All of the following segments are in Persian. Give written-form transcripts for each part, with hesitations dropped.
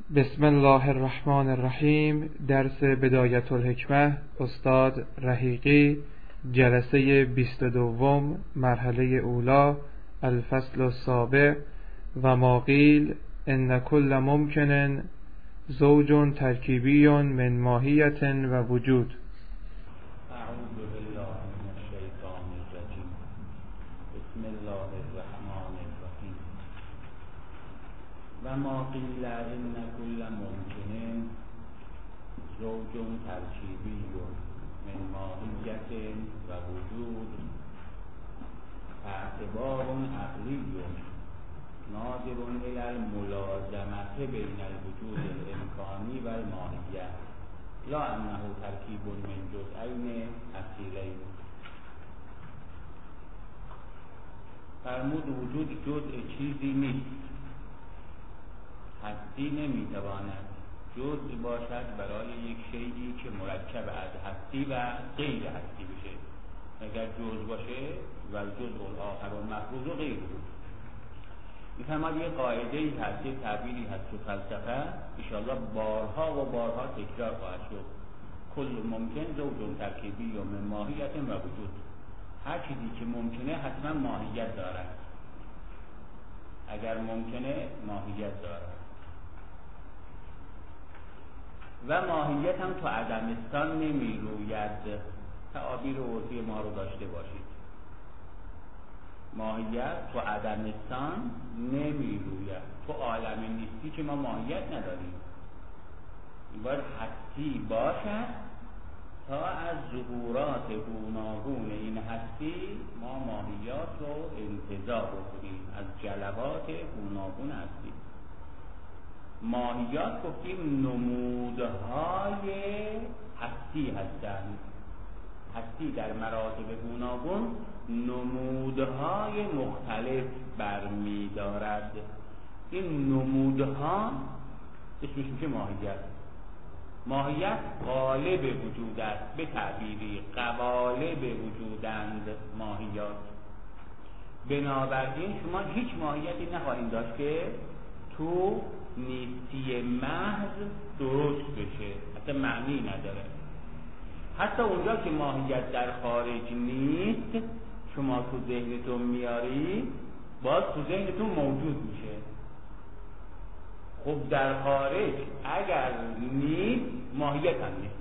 بسم الله الرحمن الرحیم. درس بدایت الحکمه، استاد رحیقی، جلسه 22، مرحله اولا، الفصل السابع. و ما قیل ان کل ممکن زوج ترکیبی من ماهیت و وجود. اعوذ بالله من الشیطان الرجیم. بسم الله الرحمن الرحیم. و ما قیل ان کل ممکن زوج ترکیبی من ماهیت و وجود اعتبار عقلی ناظر الى الملازمه بین الوجود الامکانی و الماهیت لا انه ترکیب من جزئین اصیلین. فرمود وجود جزء چیزی نیست، هستی نمیتواند جزء باشد برای یک شیئی که مرکب از هستی و غیر هستی بشه. اگر جزء باشه و الجزء الاخر المفروض غیر بود. میفرماد یه قاعده ای هست، یه تعبیری هست تو فلسفه انشاءالله بارها و بارها تکرار خواهد شد. کل ممکن زوج ترکیبی و من ماهیت و وجود. هر چیزی که ممکنه حتما ماهیت دارد. اگر ممکنه ماهیت دارد و ماهیت هم تو عدمستان نمی روید. تعابیر عرفی ما رو داشته باشید. ماهیت تو عدمستان نمی روید. تو عالم نیستی که ما ماهیت نداریم. باید هستی باشد تا از ظهورات گوناگون این هستی ما ماهیات رو انتزاع بکنیم. از جلوات گوناگون هستی. ماهیات گفتیم نمودهای هستی هستند. هستی در مراتب گوناگون نمودهای مختلف برمی دارد. این نمودها اسمش میشه ماهیت. ماهیت قالب وجود است. به تعبیری قوالب وجودند ماهیات. بنابراین شما هیچ ماهیتی نخواهید داشت که تو نیستی محض درست بشه. حتی معنی نداره. حتی اونجا که ماهیت در خارج نیست شما تو ذهنتون میاری باز تو ذهنتون موجود میشه. خب در خارج اگر نیست ماهیت هم نیست.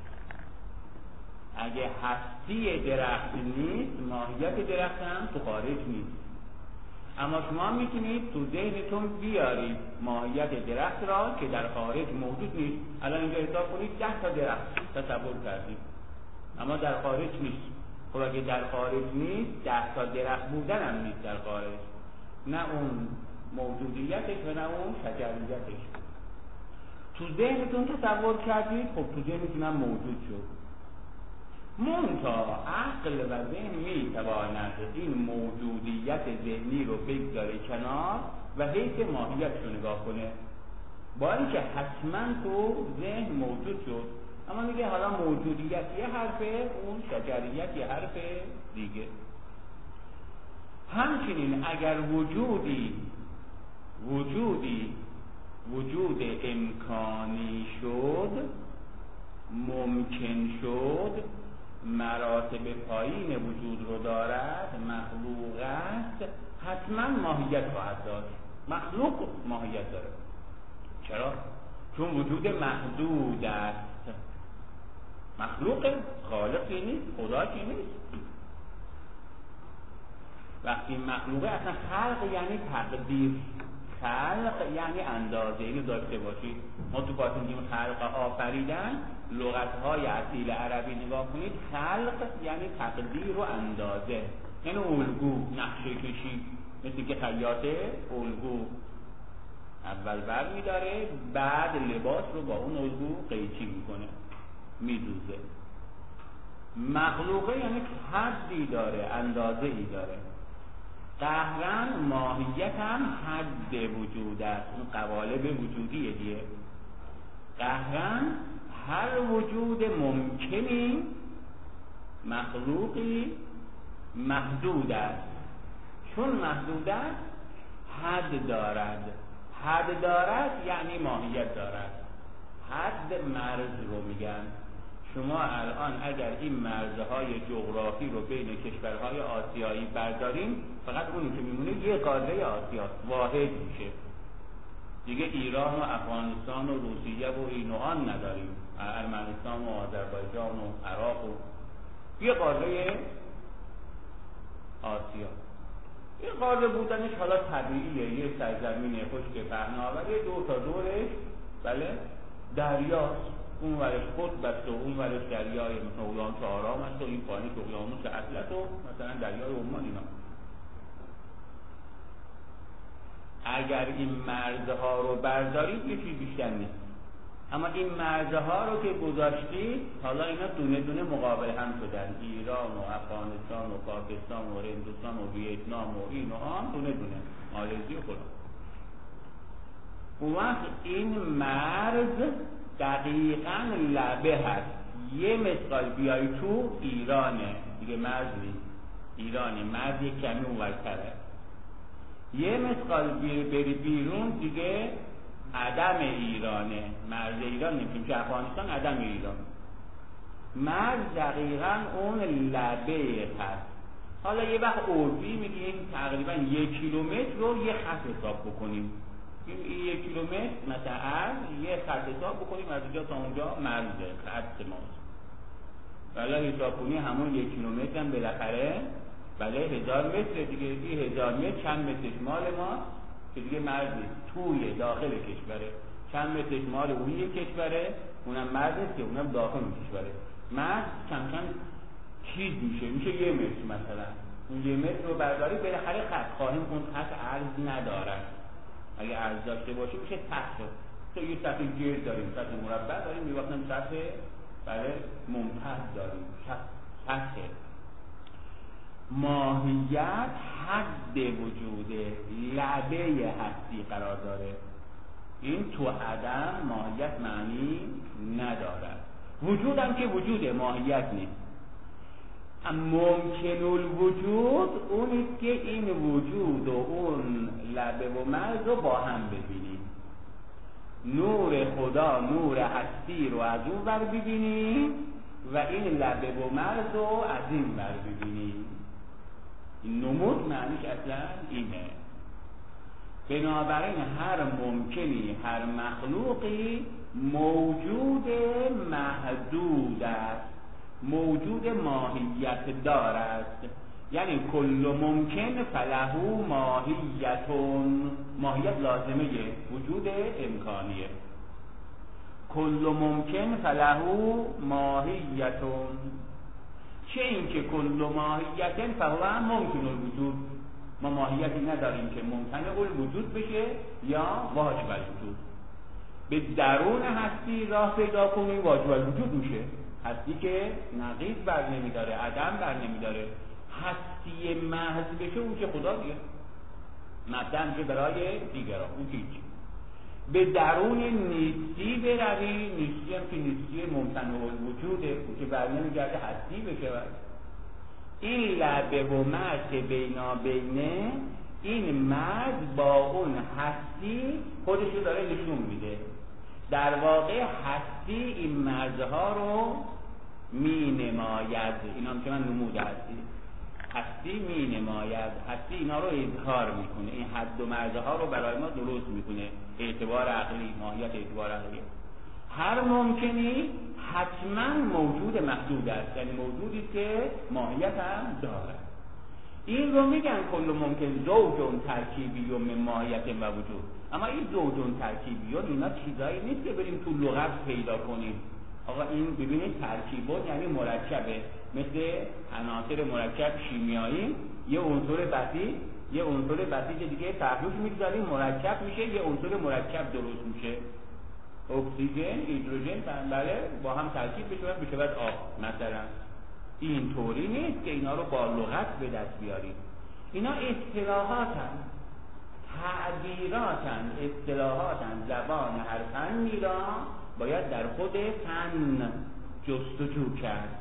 اگه هستی درخت نیست ماهیت درخت هم تو خارج نیست. اما شما میتونید تو ذهنتون بیارید ماهیت درخت را که در خارج موجود نیست. الان اینجا حساب کنید 10 تا درخت تصور کردید اما در خارج نیست. خب اگه در خارج نیست 10 تا درخت بودن هم نیست در خارج. نه اون موجودیتش و نه اون شجریتش. تو ذهنتون تصور کردید، خب تو ذهنتون هم موجود شد. منتها عقل و ذهن میتواند این موجودیت ذهنی رو بگذاره کنار و حیث ماهیتش رو نگاه کنه. با اینکه حتما تو ذهن موجود شد اما میگه حالا موجودیت یه حرفه، اون شجریت یه حرف دیگه. همچنین اگر وجود امکانی شد، ممکن شد، مراتب پایین وجود رو دارد، مخلوق است، حتما ماهیت خواهد داشت. مخلوق ماهیت داره. چرا؟ چون وجود محدود است. مخلوق خالقی نیست، خدا کی نیست. وقتی مخلوقه اصلا خلق یعنی تقدیر، خلق یعنی اندازه. اینو داشته باشید. ما تو باطن میگیم خلق آفریدن. لغت‌های اصیل عربی نگاه کنید، خلق یعنی تقدیر و اندازه. یعنی الگو، نقشه کشی. مثل که خیاط الگو اول بر می‌داره، بعد لباس رو با اون الگو قیچی میکنه، میدوزه. مخلوقه یعنی حدی داره، اندازه‌ای داره. قهرن ماهیت هم حد وجود است. اون قوالب وجودیه دیگه. قهرن هر وجود ممکنی مخلوقی محدود است. چون محدود است حد دارد. حد دارد یعنی ماهیت دارد. حد مرز رو میگن. شما الان اگر این مرزهای جغرافی رو بین کشورهای آسیایی برداریم، فقط اونی که میمونه یه قاره آسیاست، واحد میشه دیگه. ایران و افغانستان و روسیه و این و آن نداریم، ارمنستان و آذربایجان و عراق و یه قاره آسیا. این قاره بودنش حالا طبیعیه، یه سرزمین خشک پهناوری، دو تا دورش بله دریاست، اون ورش خود بست و اون ورش دریای اقیانوس آرام است و این پایینش اقیانوس اطلس و مثلا دریای عمان. اینا اگر این مرزها رو بردارید یه چیز بیشتر نیست، اما این مرزها رو که گذاشتید حالا اینا دونه دونه مقابل هم شدن، ایران و افغانستان و پاکستان و هندوستان و ویتنام و این و آن دونه دونه، مالزی و فلان. اون وقت این مرز دقیقاً لبه هست. یه مثقال بیای تو ایرانه دیگه، مرز نیست، ایرانه، مرز یک کمی اونورتره. یه مثقال بری بیرون دیگه عدم ایرانه، مرز ایران نمیشیم که افغانستان عدم ایران. مرز دقیقاً اون لبه هست. حالا یه وقت عرفی میگیم تقریباً 1 کیلومتر رو یه خط حساب بکنیم. این 1 کیلومتر مثلا یه خط حساب بکنیم از اینجا تا اونجا مرزه، خط ماست. بله حساب کنی همون 1 کیلومتر هم بالاخره بله 1000 متر دیگه. این 1000 متر چند مترش مال ماست که دیگه مرز نیست، توی داخل کشوره. چند مترش مال اون یک کشوره، اونم مرز نیست که اونم داخل کشوره. مرز کم کم چیز میشه 1 متر مثلا. اون 1 متر رو برداری بالاخره خط خواهیم خوند، خط عرض نداره. اگه عرض داشته باشه میشه سطح. تو یه سطح گرد داریم، سطح مربع داریم، می‌وقتم سطح بله ممتد داریم، سطح. ماهیت حد وجوده، لبه هستی قرار داره. این تو عدم ماهیت معنی ندارد. وجودم که وجوده، ماهیت نیست. ممکن الوجود اونیست که این وجود و اون لبه و مرز رو با هم ببینیم. نور خدا، نور هستی رو از اون بر ببینیم و این لبه و مرز رو از این بر ببینیم. این نمود معنیش اصلا اینه. بنابراین هر ممکنی، هر مخلوقی موجود محدود است، موجود ماهیت دارد. یعنی کل ممکن فله ماهیتون، ماهیت لازمه وجود امکانیه. کل ممکن فله ماهیتون، چه این که کل ماهیتن فهو ممکن الوجود. ما ماهیتی نداریم که ممکن الوجود بشه یا واجب الوجود. به درون هستی راه پیدا کنیم واجب الوجود میشه. هستی که نقیض بر نمیداره، عدم بر نمیداره. هستی محض بشه اون که خدا دیگه، مبدأ میشه برای دیگران، اون که هیچی. به درون نیستی بروی، نیستی هم که نیستی ممتنع الوجوده، اون که بر نمیگرده هستی بشه. این لبه و مرز بینابینه، این مرز با اون هستی خودشو داره نشون میده. در واقع هستی این مرزها رو می نماید. اینا هم که من نموده هستی می نماید، هستی اینا رو اظهار میکنه، این حد و مرزها رو برای ما درست میکنه. اعتبار عقلی، ماهیت اعتبار عقلی. هر ممکنی حتما موجود محدود است، یعنی موجودی که ماهیت هم دارد. این رو میگن کل ممکن زوجون ترکیبیون من ماهیت و وجود. اما این زوجون ترکیبیون اینا چیزایی نیست که بریم تو لغت پیدا کنیم. آقا این ببینید ترکیبون یعنی مرکبه، مثل عناصر مرکب شیمیایی، یه عنصر بسیط دیگه تحلیلش میگذاریم مرکب میشه، یه عنصر مرکب درست میشه. اکسیژن، هیدروژن بله با هم ترکیب بشه بعد آب مثلا. این طوری نیست که اینا رو با لغت به دست بیاریم. اینا اصطلاحاتن، تعبیراتن، اصطلاحاتن. زبان هر فنی را باید در خود فن جستجو کرد.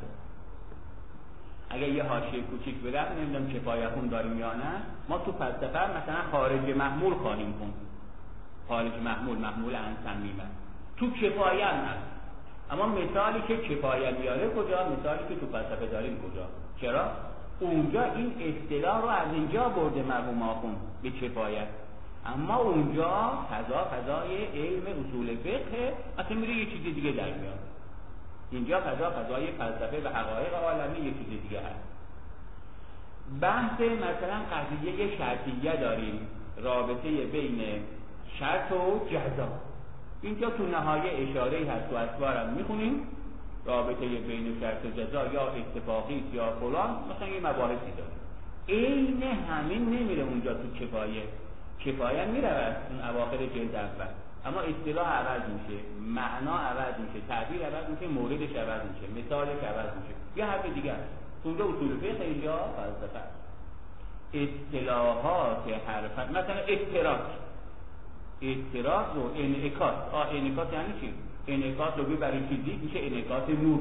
اگه یه حاشیه کوچیک بدم، نمیدونم کفایه خون داریم یا نه، ما تو فلسفه مثلا خارج محمول خواهیم خوند. خارج محمول عن صمیمه. تو کفایه هم هست، اما مثالی که کفایه میاره کجا؟ مثالی که تو فلسفه داریم کجا؟ چرا؟ اونجا این اصطلاح رو از اینجا برده مرحوم آخوند به کفایت، اما اونجا فضای علم اصول فقه، اصلا میره یه چیز دیگه در میاد. اینجا فضای فلسفه و حقایق عالمی یه چیز دیگه هست. بحث مثلا قضیه شرطیه داریم، رابطه بین شرط و جزا. اینجا تو نهایه اشاره‌ای هست تو اسوارم میخونیم، رابطه بین شرط و جزا یا اتفاقی یا فلان، مثلا یه مباحثی داریم. عین همین نمیره اونجا تو کفایه میره اون اواخر جلد اول، اما اصطلاح عوض میشه، معنا عوض میشه، تعبیر عوض میشه، موردش عوض میشه، مثالش عوض میشه، یه حرف دیگه است. اونجا اصول فقه، اینجا فلسفه. اصطلاحات حرف، مثلا اعتراض و انعکاس. انعکاس یعنی چی؟ انعکاس رو ببری فیزیک میشه انعکاس نور،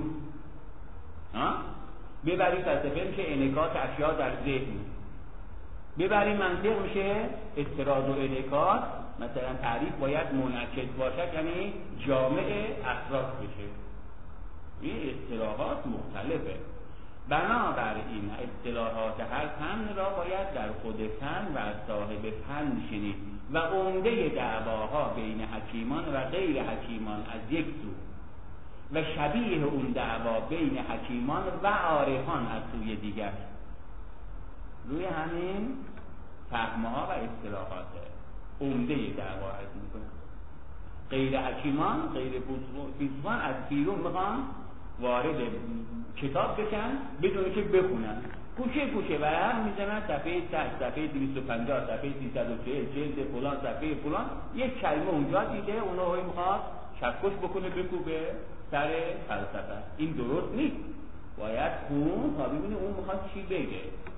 ببری فلسفه میشه انعکاس اشیاء در ذهن، ببری منطق میشه اعتراض و انعکاس. مثلا تعریف باید منعکس باشد، یعنی جامع افراد بشه. این اصطلاحات مختلفه. بنابراین اصطلاحات هر فن را باید در خود فن و صاحب فن شنید و عمده دعواها بین حکیمان و غیر حکیمان از یک سو و شبیه اون دعوا بین حکیمان و عارفان از سوی دیگر. روی همین فهمها و اصطلاحاته عمده دعوا از میکنه. غیر حکیمان، غیر فیلسوفان از بیرون میخوان وارد کتاب بشن بدون که بخونن، گوشه و هم میزنن صفحه 100، صفحه 250، صفحه 340، جلد فلان، صفحه فلان، یک کلمه اونجا دیده اونو میخواد چکش بکنه بکوبه سر فلسفه. این درست نیست، باید خون تا ببینه اون میخواد چی بگه.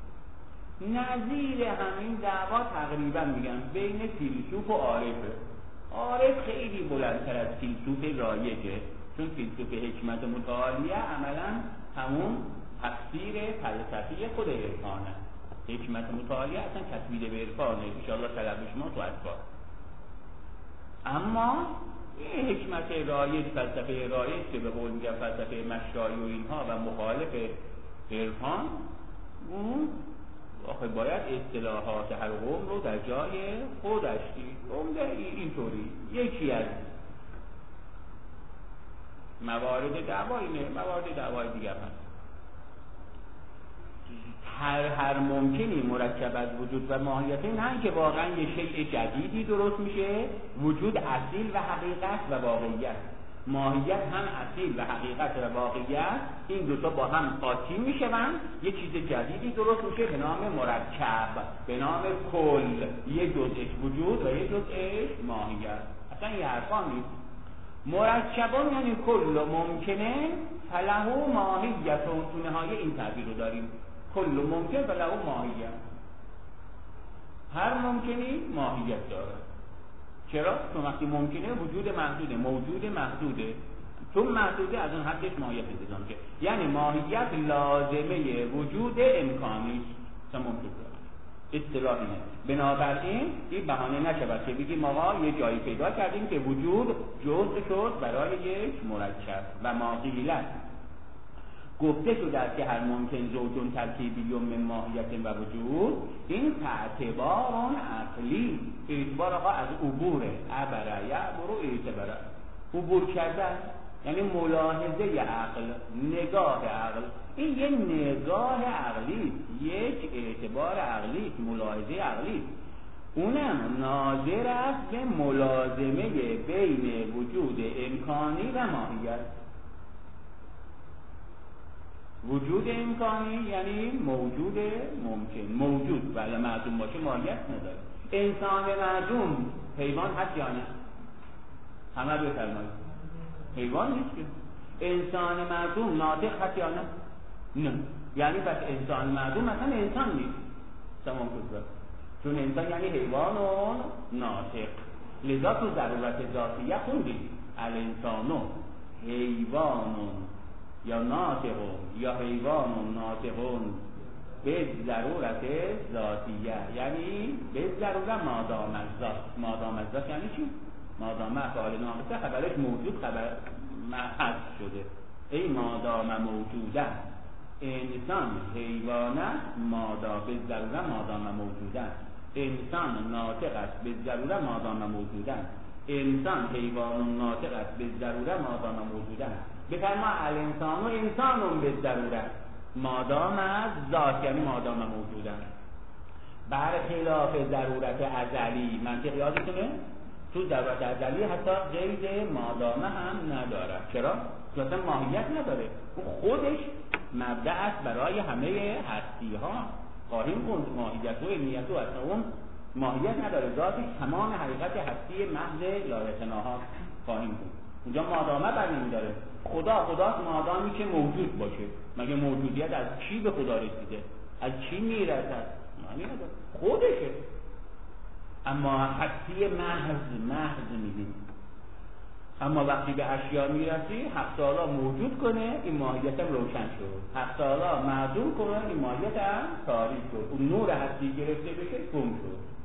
نظیر همین دعوا تقریبا میگن بین فیلسوف و عارفه. عارف خیلی بلندتر از فیلسوف رایجه، چون فیلسوف حکمت متعالیه عملا همون تفسیر فلسفی خود عرفانه. حکمت متعالیه اصلا تفسیر به عرفانه، انشاءالله طلب شما تو اسباب. اما این حکمت رایج، فلسفه رایج که به قول میگن فلسفه مشایی و اینها و مخالف عرفان، اون آخه باید اصطلاحات هر قوم رو در جای خودش دید. اینطوری یکی از موارد دعوا اینه، موارد دعوای دیگر هست. هر ممکنی مرکب از وجود و ماهیت، نه که واقعا یه شیء جدیدی درست میشه. وجود اصیل و حقیقت و واقعیت، ماهیت هم اصیل و حقیقت و واقعیت، این دوتا با هم قاطی میشن، یه چیز جدیدی درست میشه به نام مرکب، به نام کل. یه جزءش وجود و یه جزءش ماهیت. اصلا یه حرفا نیست. مرکبان یعنی کل ممکنه فله ماهیت. تو نهایه این تعبیر رو داریم، کل ممکن فله ماهیت. هر ممکنی ماهیت داره. چرا؟ چون وقتی ممکنه وجود محدوده، موجود محدوده، چون محدوده از اون حدش ماهیت انتظام که، یعنی ماهیت لازمه وجود امکانی تمام شد. اصطلاح اینه. بنابراین این بهانه نشود که بگیم آقا یه جایی پیدا کردیم که وجود جزء شد برای یک مرکب و ما قیلت. گفته شده است که هر ممکن زوجون ترکیبیون من ماهیت و وجود، این اعتبار عقلی، اعتبار آقا از عبوره، عبره یعبرو اعتباره، عبور کردن یعنی ملاحظه عقل، نگاه عقل. این یه نگاه عقلی، یک اعتبار عقلی، ملاحظه عقلی، اونم ناظر است به ملازمه بین وجود امکانی و ماهیت. وجود امکانی یعنی موجود ممکن، موجود ولی معدوم باشه ماهیت نداره. انسان معدوم حیوان هست یا نه؟ همه بفرمایید. حیوان نیست که. انسان معدوم ناطق هست یا نه؟ نه. یعنی پس انسان معدوم مثلا انسان نیست. تمام شد. چون انسان یعنی حیوان و ناطق. لذا تو ضرورت ذاتیه خوندید الانسانو حیوانون یا ناطقون یا حیوانون ناطقون به ضرورت ذاتیه، یعنی به ضرورت مادام الذات یعنی چی؟ مادام افعال ناقصه خبرش موجود خبر حذف شده. ای مادام موجودن انسان حیوانه مادا به ضرورت مادام موجودن، انسان ناطق است به ضرورت مادام موجودن، انسان حیوان ناطق است به ضرورت مادام موجودن. بفرما الانسان و انسان به ضرورت مادام از ذات یعنی مادام موجودن، برخلاف ضرورت ازلی. منطق یادتونه؟ تو ضرورت ازلی حتی قید مادامه هم نداره. چرا؟ چون اصلا ماهیت نداره، او خودش مبدأ است برای همه هستی ها. خواهیم خوند ماهیت و علمیت و اصلا اون ماهیت نداره، ذاتش تمام حقیقت هستی محض لایتناها خواهیم خوند. اونجا مادامه بر نمیداره. خداست مادامی که موجود باشه. مگه موجودیت از چی به خدا رسیده؟ از چی میرسد؟ معنی نداره، خودشه. اما هستی محض میدیم. اما وقتی به اشیا میرسی، حق تعالی موجود کنه این ماهیت هم روشن شد، حق تعالی معدوم کنه این ماهیت هم تاریک شد، اون نور هستی گرفته بشه گم شد.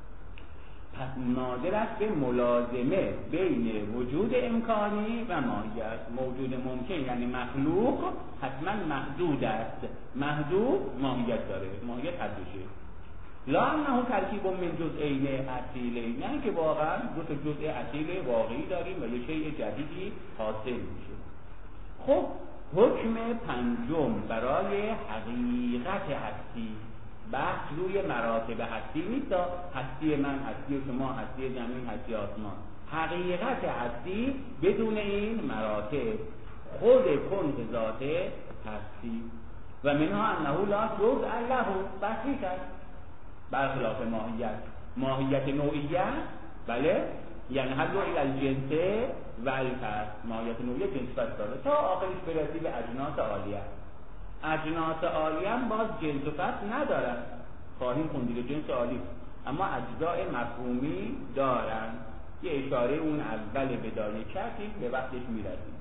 پس نادر است به ملازمه بین وجود امکانی و ماهیت. موجود ممکن یعنی مخلوق حتما محدود است، محدود ماهیت داره، ماهیت حدشه. لا انه ترکیب من جزئین اصیلین، نه که واقعا دو تا جزء اصیل واقعی داریم و یه شیء جدیدی حاصل میشه. خب حکم پنجم برای حقیقت هستی. بحث روی مراتب هستی نیست، هستی من، هستی شما، هستی زمین، هستی آسمان. حقیقت هستی بدون این مراتب، خود کنت ذات هستی. و منها انه لا جزء له، بحثی کرد برخلاف ماهیت نوعیت. بله، یعنی هر نوعی از جنسه و الفرد. ماهیت نوعیت جنس فرد داره تا آخرش برسی به اجناس عالیه. اجناس عالیه هم باز جنس و فرد ندارن، خواهیم خوند دیگه جنس عالی، اما اجزای مفهومی دارن. یه اشاره اون اول بدایه کردیم، به وقتش میرسیم.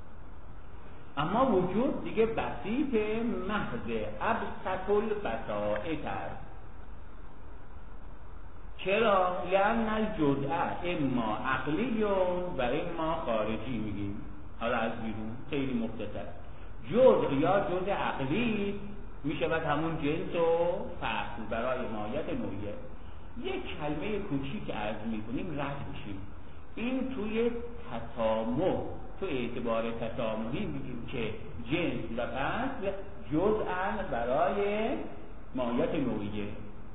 اما وجود دیگه بسیط محض ابسط البسائط است. چرا؟ لأن الجزء اما عقلی و اما خارجی میگیم. حالا از بیرون خیلی مختصر، جزء یا جزء عقلی میشود همون جنس و فصل برای ماهیت نوعیه. یک کلمه کوچیک که عرض میکنیم رد میشیم. این توی تسامح، تو اعتبار تسامحی میگیم که جنس و فصل جزءاً برای ماهیت نوعیه.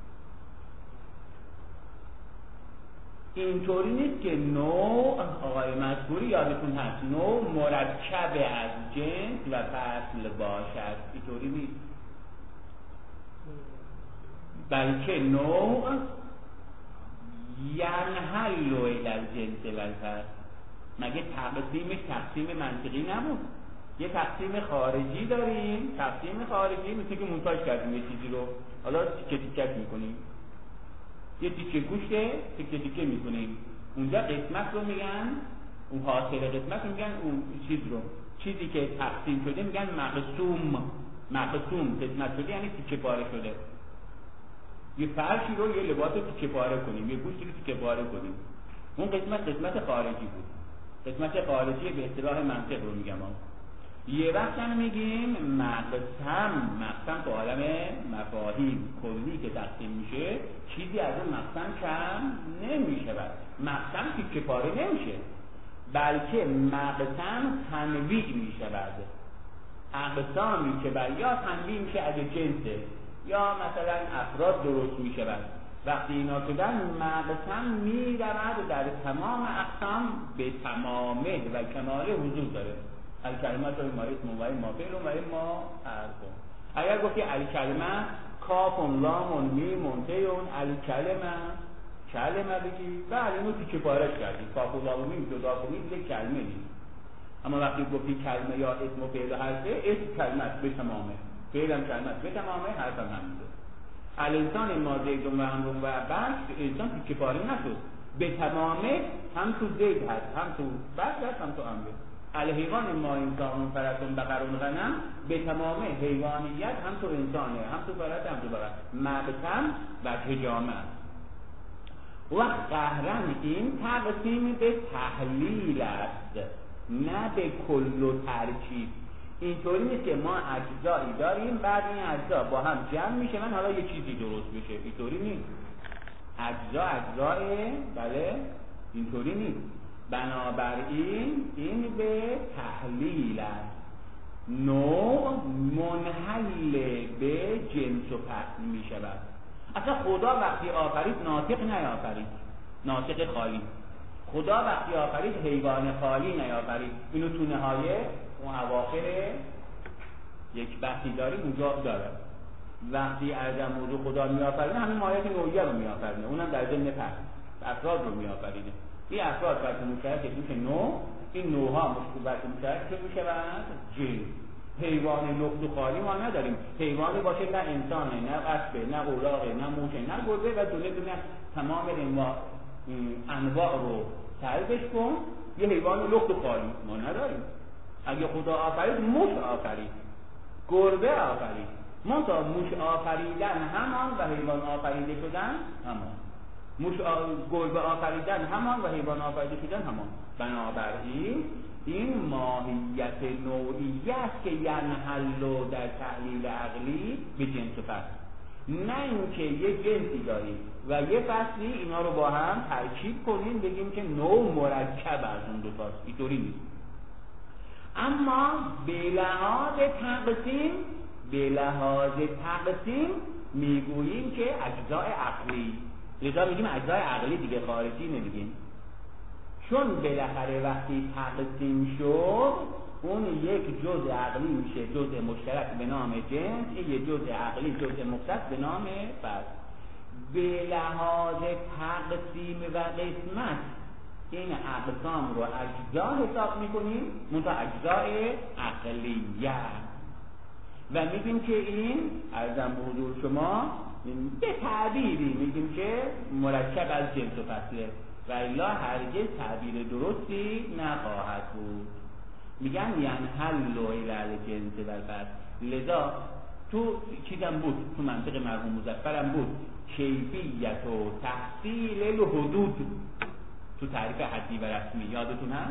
اینطوری نیست که نوع، آقای مذکوری یادتون هست، نوع مرکب از جنس و فصل باشد. اینطوری نیست، بلکه نوع ینحل الی الجنس و الفصل. مگه تقسیم منطقی نبود؟ یه تقسیم خارجی داریم، تقسیم خارجی مثل که مونتاژ کردیم یه چیزی رو، حالا تیکه تیکه میکنیم، یه تیکه گوشته تیکه تیکه میکنیم، اونجا قسمت رو میگن، اون حاصل قسمت رو میگن، اون چیز رو، چیزی که تقسیم شده میگن مقسوم قسمت شده، یعنی تیکه پاره شده. یه فرشی رو، یه لباس رو تیکه پاره کنیم، یه گوشتی رو تیکه پاره کنیم، اون قسمت خارجی بود. قسمت خارجی به اصطلاح منطق رو میگم. یه وقت هم میگیم مقسم تو عالم مفاهیم کلی که تقسیم میشه، چیزی از اون مقسم کم نمیشود. مقسم تیکه پاره نمیشه، بلکه مقسم تنویع میشود. اقسامی که یا تنویع میشه از جنسه، یا مثلا افراد درست میشود. وقتی اینا شدن مقسم میرود در تمام اقسام به تمامه و کمال حضور داره. الکلمات ما اسم و ما فعل و ما حرف. اگر گفتی الکلمه کاف لام میم تیون، کلمه بگی، بله اینو تیکه پاره‌اش کردی، کاف و لام و میم جدا کنی یک کلمه نیست. اما وقتی گفتی کلمه یا اسم و فعل و حرفه، اسم کلمه به تمامه، فعل هم کلمه به تمامه، حرف هم همینه. الانسان ما زیدون و امرون و بحث، انسان تیکه پاره نشد، به تمامه، هم تو زید هست، هم تو بحث هست، هم تو امره. الحیوان ما انسان فرسون بقرون غنم، به تمام حیوانیت هم تو انسانه، هم تو فرس، هم تو بقر، مقسم و حجامه. و قهرن این تقسیم به تحلیل است، نه به کل و ترکیب. اینطوری نیست که ما اجزایی داریم بعد این اجزا با هم جمع میشه من حالا یه چیزی درست بشه، اینطوری نیست. اجزای بله اینطوری نیست. بنابراین این به تحلیل است. نوع منحل به جنس و فصل می شود. اصلا خدا وقتی آفرید ناطق نیافرید، ناطق خالی. خدا وقتی آفرید حیوان خالی نیافرید. اینو تو نهایه اون اواخر یک بحثی داریم اونجا داره. وقتی از موضوع خدا میآفرینه همین ماهیت نوعیه رو میآفرینه، اونم در ضمن فصل افراد رو میآفرینه. این افراد بر مشترک میشه نوع، این نوعها بر مشترک میشوند جنس. حیوان لخت و خالی ما نداریم. حیوانی باشه نه انسانه، نه اسبه، نه اولاغه، نه موشه، نه گربه و دونه تمام انواع رو سلبش کن. یه حیوان لخت و خالی ما نداریم. اگه خدا آفرید موش آفرید، گربه آفرید، منتها موش آفریدن همان و حیوان آفریده شدن همان. گربه آفریدن همان و حیوان آفریده شدن همان. بنابراین این ماهیت نوعی است که ینحل در تحلیل عقلی به جنس و فصل، نه اینکه یه جنسی داریم و یه فصلی اینا رو با هم ترکیب کنیم بگیم که نوع مرکب از اون دو تاست. اینطوری نیست. اما به لحاظ تقسیم میگوییم که اجزای عقلی، لذا میگیم اجزای عقلی دیگه، خارجی نمیگیم. چون بالاخره وقتی تقسیم شد اون یک جزء عقلی میشه جزء مشترک به نام جنس، این یک جزء عقلی جزء مختص به نام فصل. به لحاظ تقسیم و قسمت این اقسام رو اجزا حساب میکنیم، منتها اجزای عقلیه، و میگیم که این عرضم به حضور شما به تعبیری میگیم که مرکب از جنس و فصله و الا هرگز تعبیر درستی نخواهد بود. میگن ینحل الی الجنس و الفصل. لذا تو چیزم بود، تو منطق مرحوم مظفرم بود کیفیت و تحصیل الحدود تو تعریف حدی و رسمی، یادتون هست؟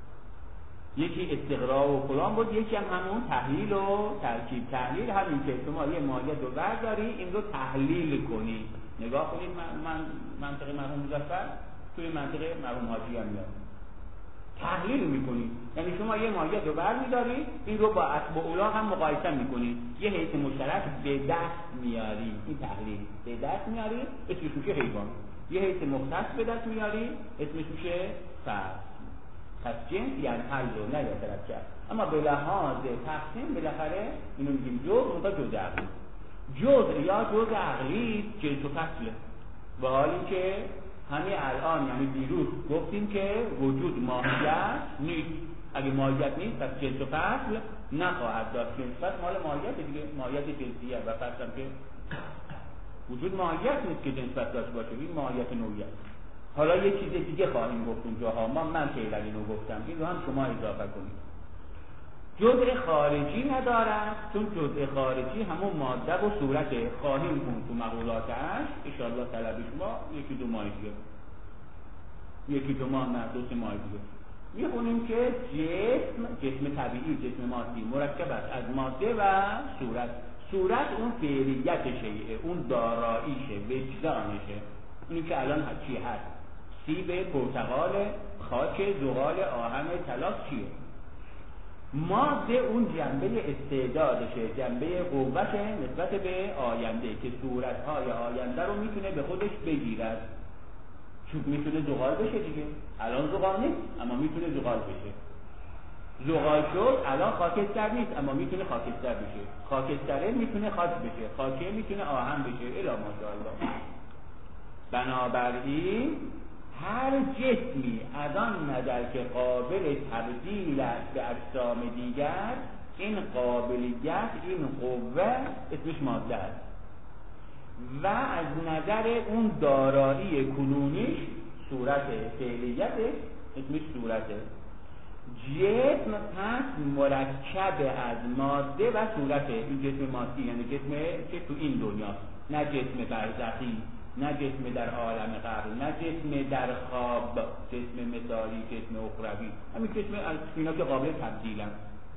یکی استقراء و فلان بود، یکی هم همون تحلیل و ترکیب. تحلیل همین که شما یه ماهیت رو برداری این رو تحلیل کنی. نگاه کنید من منطق مرحوم مظفر توی منطق مرحوم حاجی هم میاد. تحلیل میکنی یعنی شما یه ماهیت رو برمیداری این رو با اسباب اولا هم مقایسه میکنی، یه حیث مشترک به دست میاری. این تحلیل به دست میاری اسمش میشه حیوان. یه حیث مختص به دست میاری اسمش میشه فصل. پس جنس یعنی حل رو نیاترد کرد. اما به لحاظ تقسیم بالاخره اینو میگیم جزء و جزء عقلی. جزء یا جزء عقلی جنس و فصله. و حالی که همین الان یعنی دیروز گفتیم که وجود ماهیت نیست. اگه ماهیت نیست پس جنس و فصل نخواهد داشت. جنس و فصل مال ماهیت دیگه، ماهیت جنسیه و فصل هم که وجود ماهیت نیست که جنس و فصل داشته باشه. این ماهیت نوعیت. حالا یه چیز دیگه خواهیم گفت اونجاها، من فعلا اینو گفتم، این رو هم شما اضافه کنید. جزء خارجی ندارد، چون جزء خارجی همون ماده و صورت خواهیم کن تو مقولاتش انشاءالله طلب شما یکی دو ماه دیگه، یکی دو ماه نه 2-3 ماه دیگه میخونیم که جسم طبیعی، جسم مادی مرکب است از ماده و صورت. صورت اون فعلیتشه، اون داراییشه، وجدانشه، اینی که الان چی هست؟ سیب، پرتقال، خاک، زغال، آهن، طلا چیه؟ ماده اون جنبه استعدادشه، جنبه قوته نسبت به آینده که صورتهای آینده رو میتونه به خودش بگیرد. چون میتونه زغال بشه دیگه، الان زغال نیست اما میتونه زغال بشه. زغال شد الان خاکستر نیست اما میتونه خاکستر بشه. خاکستره میتونه خاک بشه، خاکه میتونه آهن بشه. الا ماشاءالله. بنابراین هر جسمی از آن نظر که قابل تبدیل است به اجسام دیگر، این قابلیت، این قوه اسمش ماده است و از نظر اون دارایی کنونیش، صورت فعلیتش اسمش صورته. جسم پس مرکب از ماده و صورته. این جسم مادی یعنی جسم که تو این دنیاست، نه جسم برزخی، نه جسم در عالم قبر، نه جسم در خواب، جسم مثالی، جسم اخروی، همین جسم از اینا که قابل تبدیلن.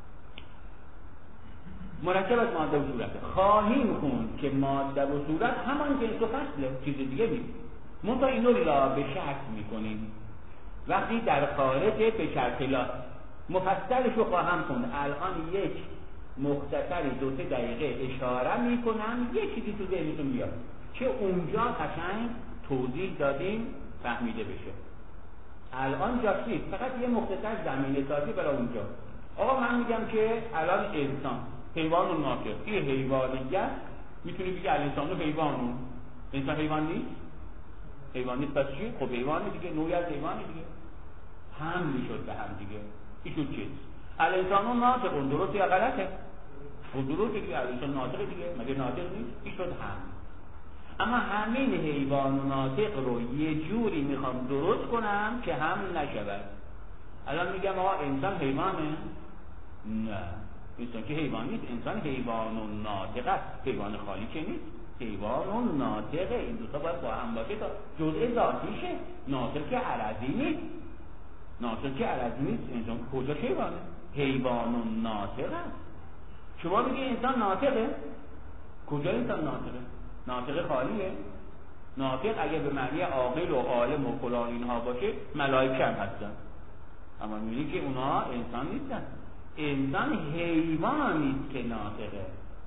مرکب از ماده و صورته. خواهیم خوند که ماده و صورت همان جنس و فصله، چیز دیگه نیست. منتها اینو لا به شک میکنیم وقتی در خارج به شرطلا. مفصلش رو خواهم خوند. الان یک مختصری 2-3 دقیقه اشاره میکنم، یک چیزی تو ذهنتون بیاد که اونجا قشنگ توضیح دادیم فهمیده بشه. الان جاش نیست، فقط یه مختصر زمینه سازی برای اونجا. آقا من میگم که الان انسان حیوان و ناطق، این حیوانیت میتونی بگی الانسان و حیوانو. انسان حیوان نیست؟ حیوان نیست پس چی؟ خب حیوان دیگه، نوعی از حیوان دیگه، حملی شد به هم دیگه. ایشون چیز الانسان و ناطق، درسته یا غلطه؟ خب درسته دیگه، الانسان ناطق دیگه، مگه ناطق نیست؟ این شد هم. اما همین حیوان و ناطق رو یه جوری میخوام درست کنم که هم نشود. الان میگم آقا انسان حیوانه؟ نه، انسان که حیوان نیست. انسان حیوان و ناطق است، حیوان خالی که نیست. حیوان و ناطقه، این دوتا باید با هم باشه تا جزء ذاتیشه. ناطق که عرضی نیست، ناطق که عرضی نیست. انسان کجا حیوانه؟ حیوان و ناطق است. شما میگی انسان ناطقه؟ کجا انسان ناطقه؟ ناطق خالیه؟ ناطق اگه به معنی عاقل و عالم و فلان اینها باشه ملائکه هم هستن، اما میگی که اونا انسان نیستن. انسان حیوانیست که ناطقه،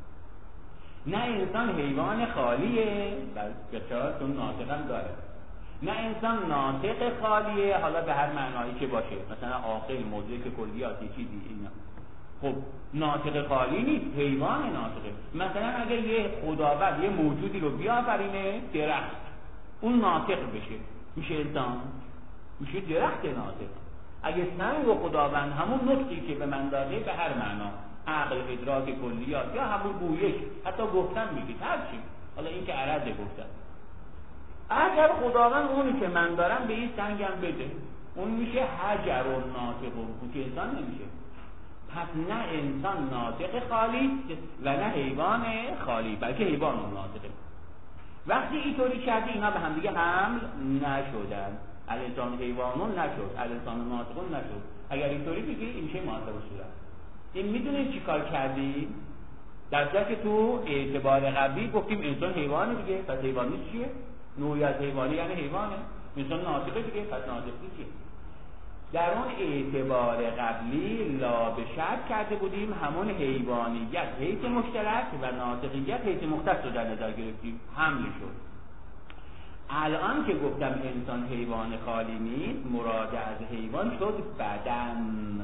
نه انسان حیوان خالیه، بچه‌هاتون ناطق هم داره. نه انسان ناطق خالیه، حالا به هر معنایی که باشه، مثلا عاقل، مدرک، کلیاتی، چیزی اینا. خب ناطق خالی نیست، حیوان ناطقه. مثلا اگه یه خداوند یه موجودی رو بیافرینه، درخت، اون ناطق بشه، میشه انسان، میشه درخت ناطق. اگه سنگ و خداوند همون نطقی که به من داده به هر معنا، عقل، ادراک، کلیات، یا همون گویش، حتی گفتن میگید هر چی، حالا این که عرضه گفتن، اگر خداوند اونی که من دارم به این سنگم بده، اون میشه حجر و ناطق، اون که انسان نمیشه. پس نه انسان ناطق خالی و نه حیوان خالی، بلکه حیوان و ناطقه. وقتی اینطوری کردی اینا به هم دیگه حمل نشدن، الانسان حیوانون نشد، الانسان ناطقون نشد. اگر اینطوری بگی این میشه ماده و صورت. این میدونید چی کار کردی؟ در صورتی که تو اعتبار قبلی گفتیم انسان حیوانه دیگه، پس حیوان نیست چیه؟ نوعی از حیوانی یعنی حیوانه. انسان ناطقه دیگه، پس ناطق نیست چیه؟ در اون اعتبار قبلی لا به شرط کرده بودیم همون حیوانیت حیث مشترک و ناطقیت حیث مختص رو در نظر گرفتیم، حمل شد. الان که گفتم انسان حیوان خالی نیست، مراد از حیوان شد بدن.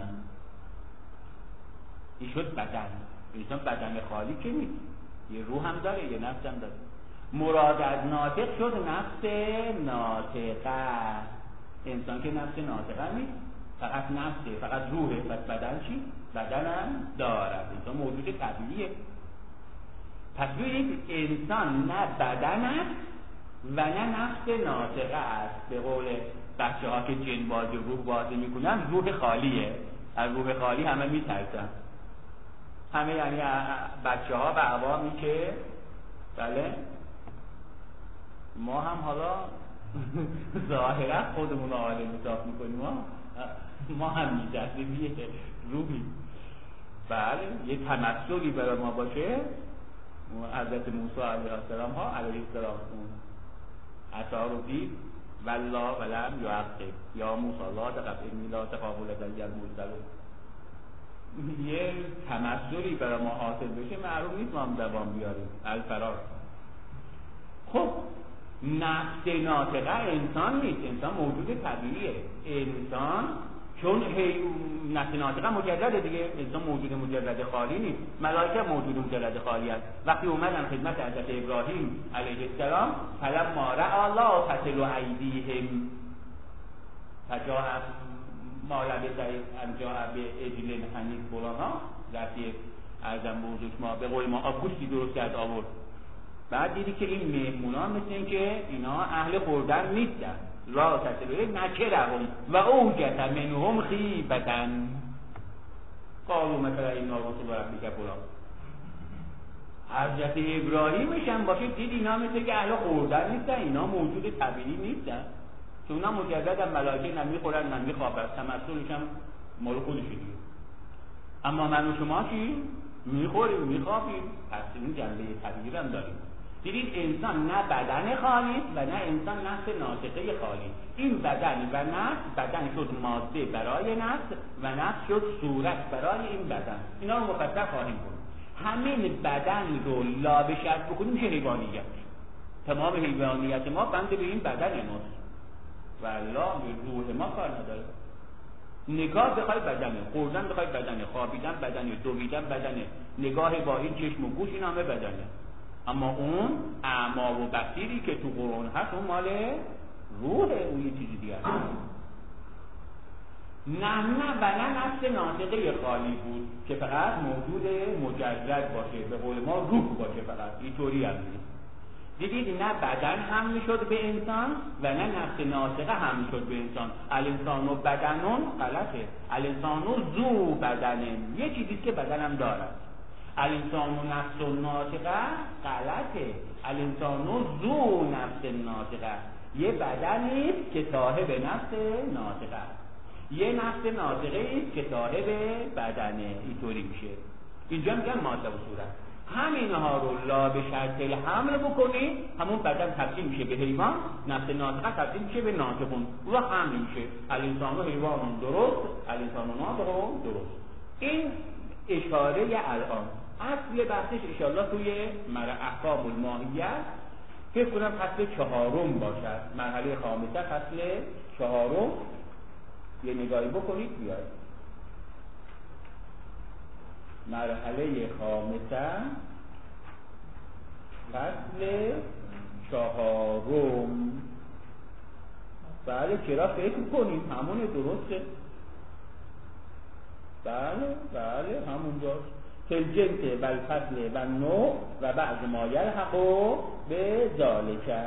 این شد بدن. انسان بدن خالی که نیست، یه روح هم داره، یه نفس هم داره. مراد از ناطق شد نفس ناطقه. انسان که نفس ناطقه نیست، فقط نفسه، فقط روحه. پس بدن چی؟ بدن هم دارد. انسان موجود طبیعیه. پس ببینید انسان نه بدن است و نه نفس ناطقه است. به قول بچه ها که جن بازی روح بازی میکنن، روح خالیه. از روح خالی همه میترسن، همه، یعنی بچه ها و عوامی که بله ما هم حالا ظاهرا خودمون عالم حساب میکنیم، ما هم میترسیم یه روحی، بله، یه تمثلی برای ما باشه. حضرت موسی علیه السلام ها علیه السلام عصا رو دید، والله ولم یعقب یا موسی لا تخف انی لا تخاف لدی المرسلون. یه تمثلی برای ما حاصل بشه معلوم نیست ما هم دوام بیاریم الفرار. خب نفس ناطقه انسان نیست، انسان موجود طبیعیه. انسان چون نفس ناطقه مجرده دیگه، انسان موجود مجرد خالی نیست. ملائکه موجود مجرد خالی است. وقتی اومدن خدمت حضرت ابراهیم علیه السلام، فلما رأى الله فتل ایدیهم فجاء ما لبث ان جاء بعجل حنیذ فلانا، رفیق ارزم بزرگ ما به قول ما آبگوشتی درست کرد آورد. بعد دیدی که این مهمونان مثل این که اینا اهل خوردن نیستن، لا تصل نکرهم و اوجت منهم خیبة قالوا مثلا اینا رسول ربک فلان. حضرت ابراهیمش هم باشه دید اینا مثل که اهل خوردن نیستن، اینا موجود طبیعی نیستن، چون اونا مجدد هم ملائکه نمیخورن نمیخوابن، تمثلش هم مال خودشه دیگه. اما من و شما چی؟ میخوریم میخوابیم، پس این جنبه طبیعی هم داریم. دیدید انسان نه بدن خالی و نه انسان نفس ناطقه خالی. این بدن و نفس، بدن شد ماده برای نفس و نفس شد صورت برای این بدن. اینا رو مفصل خواهیم کنیم. همین بدن رو لابشت بکنیم میشه حیوانیت. تمام حیوانیت ما بند به این بدن ماست. والله روح ما کار نداره. نگاه بخوای بدنه، خوردن بخوای بدنه، خوابیدن بدنه، دویدن بدنه، نگاه با این چشم و گوش این همه بدنه. اما اون اعما و بصیری که تو قرآن هست اون مال روحه، اون یه چیزی دیگه هست. نه و نه نفس ناطقه خالی بود که فقط موجود مجرد باشه، به قول ما روح باشه، فقط اینطوری هم نیست. دیدید نه بدن حمل شد به انسان و نه نفس ناطقه حمل شد به انسان. الانسان و بدنون غلطه، الانسان و ذو بدنه، یه چیزی که بدنم دارد. الانسان و نفس و ناطقه غلطه، الانسان و ذو نفس ناطقه، یه بدنی که صاحب نفس ناطقه، یه نفس ناطقه است که صاحب بدنه، اینطوری میشه. اینجا میگن ماده و صورت. همینها رو لا به شرط الحمل بکنی، همون بدن تبدیل میشه به حیوان، نفس ناطقه تبدیل میشه به ناطقون و حمل میشه. الانسان و حیوان درست، الانسان و ناطقون درست. این اشاره الان. اصل بحثش انشاءالله توی احکام الماهیت فکر کنم فصل 4 باشد، مرحله خامسه فصل 4. یه نگاهی بکنید بیاید. مرحله خامسه فصل 4. بله چرا فکر کنیم همونه، درسته. بله همونجاست. فالجنس و الفصل و النوع و بعض ما یلحق به ذالک.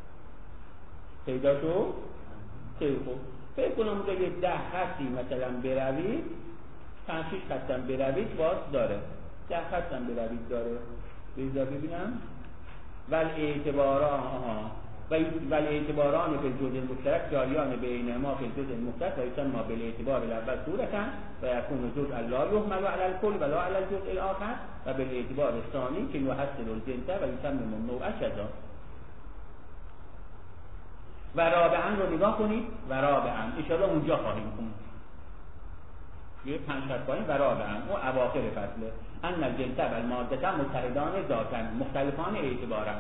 پیدا شد؟ خیلی خوب. فکر کنم که یه 10 خطی مثلا بروید، 5-6 خطم بروید باز داره، 10 خطم بروید داره. بذار ببینم. والاعتباران فی الجزء المشترک جاریان بینهما فی الجزء المختص و یسمى بالاعتبار الاول صورتا و یکون جزء لا یحمل علی الکل ولا علی الجزء الاخر و بالاعتبار الثانی که یحصل الجنس و یسمى النوع شذا. و رابعا رو نگاه کنید. و رابعا انشاءالله اونجا خواهیم خوند. یه 5 خط پایین و رابعا و اواخر فصله ان الجنس و الماده متحدان ذاتا مختلفان اعتبارا.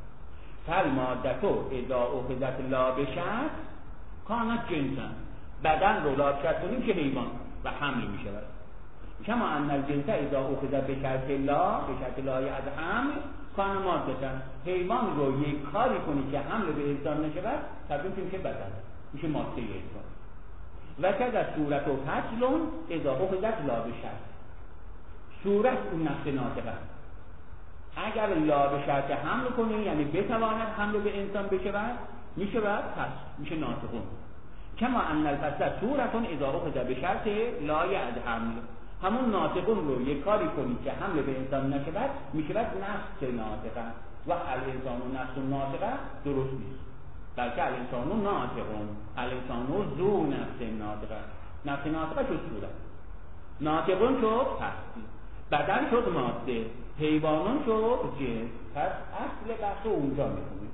فالمادتو اذا اخذت لا بشرط کانت جنسا. بدن رو لا بشرط کنیم که حیوان و حمل می شود. کما ان الجنس اذا اخذت بشرط لای از حمل کان مادتا. حیوان رو یک کاری کنی که حمل به انسان نشود تبدیل میشه بدن، میشه ماده انسان. و که از صورت و فصل اذا اخذت لا بشرط. صورت اون نفس ناطقه اگر لا به شرط حمل کنی، یعنی بتواند حمل به انسان بشود، میشود پس میشه ناطقون. کما ان الفصل صورتون اذا اخذ به شرط لای از حمل. همون ناطقون رو یک کاری کنی که حمل به انسان نشود میشود نفس ناطقه. و الانسان و نفس ناطقه درست نیست، بلکه الانسان و ناطقون، الانسان و ذو نفس ناطقه. نفس ناطقه شد صورت، ناطقون شد پس، بدن شد ماده، حیوانان شد جنس. پس اصل بحث اونجا میخونیم.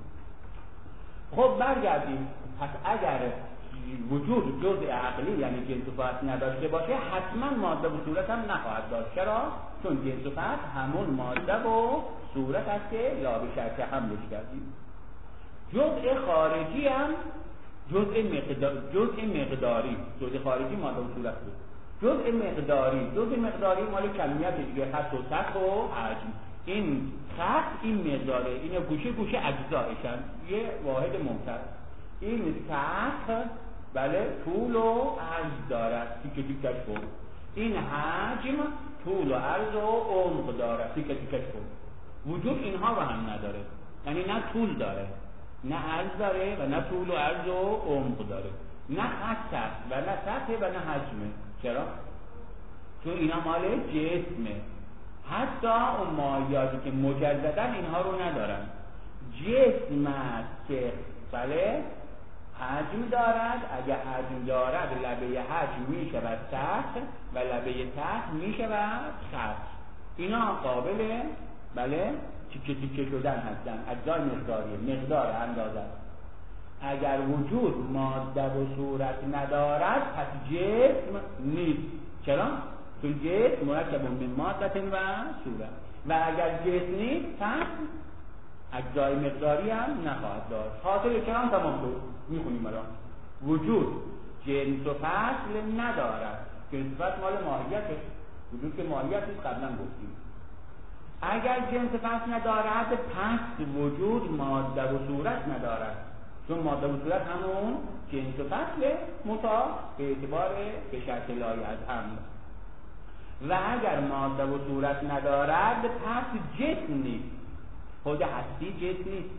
خب برگردیم. پس اگر وجود جزء عقلی یعنی جنس و فصل نداشته باشه حتما ماده و صورت هم نخواهد داشت. چرا؟ چون جنس و فصل همون ماده و صورت هست که لا به شرط حملش کردیم. جزء خارجی هم جزء مقداری، جزء خارجی ماده و صورت بود. جزء مقداری مال کمیت دیگه، خط و سطح و حجم. این خط این مقداره، این گوشه اجزایشن، یه واحد ممتد. این سطح بله طول و عرض دارد، تیکش کن. این حجم طول و عرض و عمق دارد، تیکش کن. وجود اینها رو هم نداره، یعنی نه طول داره نه عرض داره و نه طول و عرض و عمق داره، نه خط است و نه سطح و نه حجمه. چرا؟ چون اینا مال جسمه. حتی اون مایعاتی که مجزدن اینها رو ندارن. جسم است که بله حجم دارد، اگر حجم دارد لبه حجم می شود سطح و لبه سطح می شود خط. اینا قابل بله تیکه تیکه شدن هستن، اجزای مقداری، مقدار اندازه. اگر وجود ماده و صورت ندارد پس جسم نیست. چرا؟ چون جسم مرکب من ماده و صورت، و اگر جسم نیست پس اجزای مقداری هم نخواهد داشت. حاصل کلام تمام شد. میخونیم الان. وجود جنس و فصل ندارد. جنس و فصل مال ماهیته. وجود که ماهیت نیست قبلا گفتیم. اگر جنس فصل ندارد پس وجود ماده و صورت ندارد، چون ماده و صورت همون جنس و فصل متا به اعتبار به شرط لایه از هم. و اگر ماده و صورت ندارد پس جسم نیست. خود هستی جسم نیست.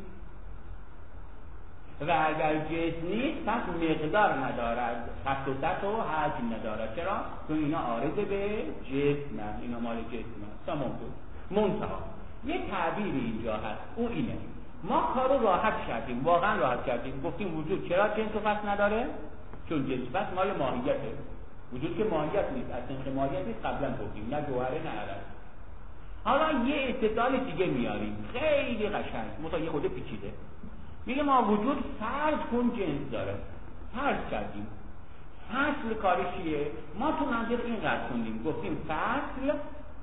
و اگر جسم نیست پس مقدار ندارد، خط و سطح و حجم ندارد. چرا؟ چون اینا عارض به جسم هست. اینا مال جسم هست. تمام بود. منتها یه تعبیری اینجا هست، او اینه: ما کارو راحت کردیم، واقعا راحت کردیم. گفتیم وجود چرا جنس و فصل نداره؟ چون جنس و فصل مال ماهیته. وجود که ماهیت نیست، اصلا ماهیت نیست قبلا گفتیم، نه جوهره نه عرض. حالا یه استدلال دیگه میاریم خیلی قشنگ، مثلا یه خود پیچیده. میگه ما وجود فرض کن جنس داره، فرض کردیم. فصل کارش چیه؟ ما تو منطق این قرار کندیم، گفتیم فصل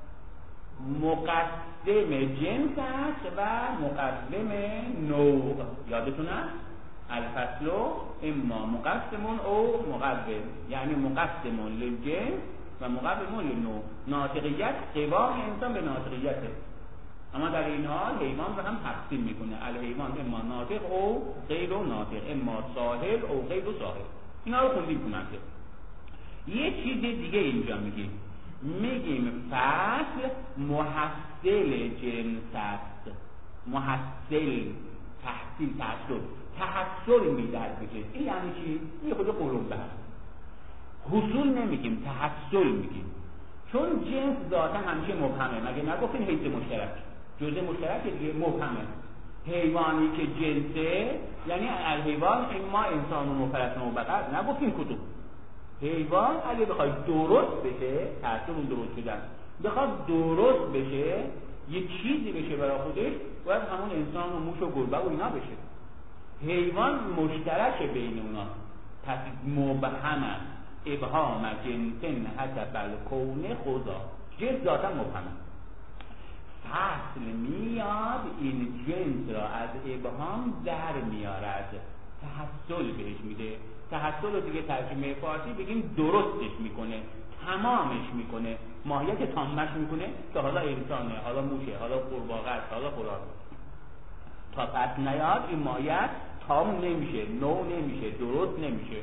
مقدم جنس است و مقدم نوع. یادتون هست؟ الفصل اما مقدم او مقدم، یعنی مقدم للجنس و مقدم للنوع. ناطقیت قوام انسان به ناطقیته، اما در این حال حیوان رو هم تقسیم میکنه. الحیوان اما ناطق او غیر ناطق، اما ساحل او غیر ساحل. اینا رو خوندیم تو منطق. یه چیز دیگه اینجا میگیم فصل محصل جنس است. محصل، تحصیل، تحصل میدهد به جنس. این یعنی چی؟ این خود قلوب هست. حصول نمیگیم، تحصل میگیم، چون جنس ذاتا همیشه مبهمه. مگه نگفتین حیث مشترک؟ جزء مشترک دیگه مبهمه. حیوانی که جنسه یعنی الحیوان اما انسان و مفرد و بقر، نگفتیم کتب. حیوان اگه بخواد درست بشه، تحصیل اون درست شدن بخواد درست بشه، یه چیزی بشه برای خودش، باید همون انسان و موش و گربه و اینا بشه. حیوان مشترک بین اونا، پس مبهم است. ابهام جنسن حسب الکون خدا، جنس ذاتا مبهمه. فصل میاد این جنس را از ابهام در میارد، تحصل بهش میده. تحصل رو دیگه ترجمه فارسی بگیم درستش میکنه، تمامش میکنه، ماهیت تامش میکنه که حالا انسانه، حالا موشه، حالا قورباغه است، حالا فلان. تا پس نیاد این ماهیت تام نمیشه، نو نمیشه، درست نمیشه.